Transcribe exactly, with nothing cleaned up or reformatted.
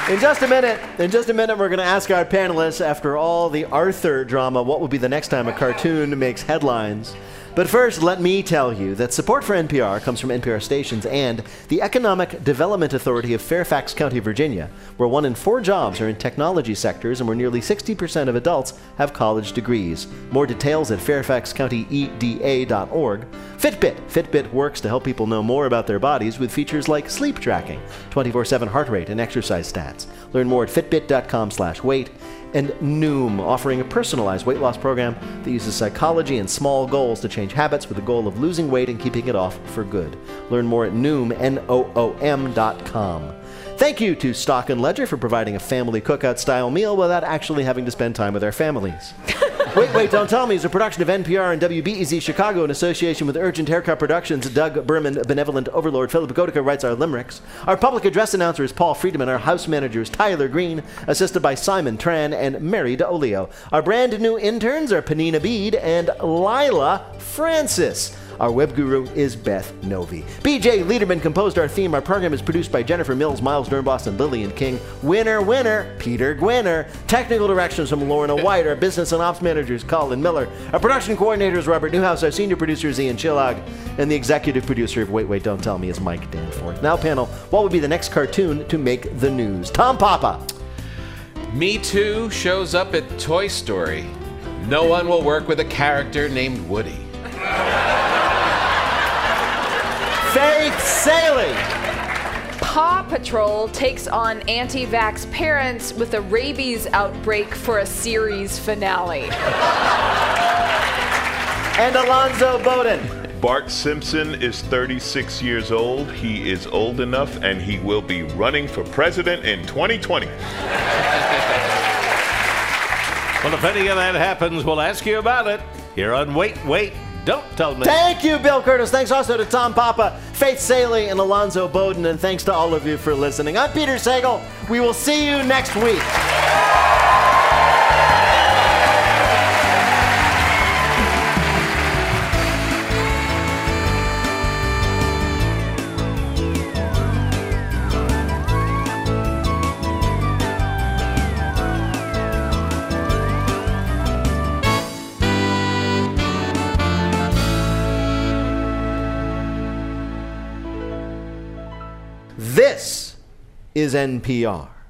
In just a minute, in just a minute, we're going to ask our panelists, after all the Arthur drama, what will be the next time a cartoon makes headlines. But first, let me tell you that support for N P R comes from N P R stations and the Economic Development Authority of Fairfax County, Virginia, where one in four jobs are in technology sectors and where nearly sixty percent of adults have college degrees. More details at fairfax county e d a dot org. Fitbit. Fitbit works to help people know more about their bodies with features like sleep tracking, twenty-four seven heart rate, and exercise stats. Learn more at fitbit dot com slash weight. And Noom, offering a personalized weight loss program that uses psychology and small goals to change habits with the goal of losing weight and keeping it off for good. Learn more at Noom, N O O M dot com. Thank you to Stock and Ledger for providing a family cookout-style meal without actually having to spend time with our families. Wait, Wait, Don't Tell Me is a production of N P R and W B E Z Chicago in association with Urgent Haircut Productions. Doug Berman, benevolent overlord Philip Gotica, writes our limericks. Our public address announcer is Paul Friedman. Our house manager is Tyler Green, assisted by Simon Tran and Mary DeOlio. Our brand new interns are Panina Bede and Lila Francis. Our web guru is Beth Novi. B J Liederman composed our theme. Our program is produced by Jennifer Mills, Miles Dernbos, and Lillian King. Winner, winner, Peter Gwinner. Technical directions from Lorna White. Our business and ops manager is Colin Miller. Our production coordinator is Robert Newhouse. Our senior producer is Ian Chillog. And the executive producer of Wait, Wait, Don't Tell Me is Mike Danforth. Now, panel, what would be the next cartoon to make the news? Tom Papa. Me Too shows up at Toy Story. No one will work with a character named Woody. Faith Salie. Paw Patrol takes on anti-vax parents with a rabies outbreak for a series finale. And Alonzo Bowden. Bart Simpson is thirty-six years old. He is old enough, and he will be running for president in twenty twenty. Well, if any of that happens, we'll ask you about it here on Wait, Wait, Don't Tell Me. Thank you, Bill Curtis. Thanks also to Tom Papa, Faith Salie, and Alonzo Bowden. And thanks to all of you for listening. I'm Peter Sagal. We will see you next week. This is N P R.